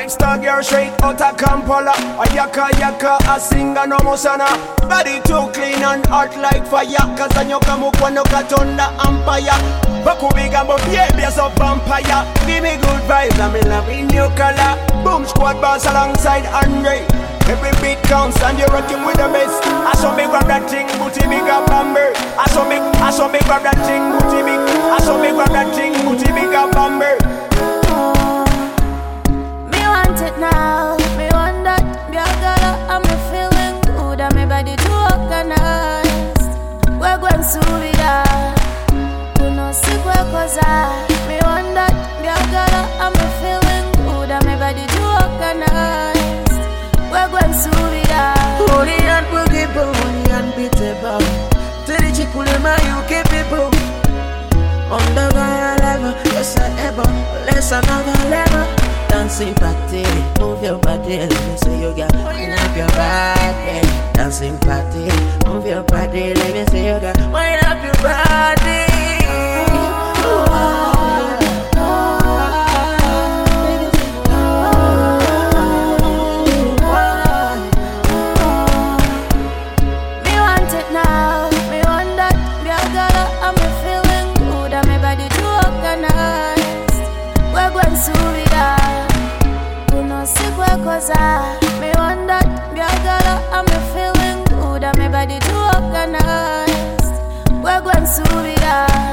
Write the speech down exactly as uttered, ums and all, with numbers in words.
Five star girl straight out of Kampala. A yaka yaka, a singer no musana. Body too clean and hot like fire. Cause a nyoka mukwa noka tonda empire. Baku big and baby as a vampire. Give me good vibes, I'm in love in your color. Boom squad boss alongside Andre. Every beat counts and you're rocking with the best. I saw me grab that thing, booty big up bomber. I saw me, I saw me grab that thing, booty big. I saw me grab that thing, booty big up bomber. Me want it now, me want that. Girl, girl, I'm feeling good and my body too organized. We're going to be there. We no sick we're cause I. Me want that. Girl, girl, I'm feeling good and my body too organized. We're going to be there. Holy and forgivable, holy and beatable. To the chick who my U K people. On the higher level, yes I ever. Less another level. Dancing party, move your body. Let me see you got wind up your body. Dancing party, move your body. Let me see you got wind up your body. Oh. Cause I, me want that. Girl, girl, I'm feeling good and my body too organized. We're going to be there.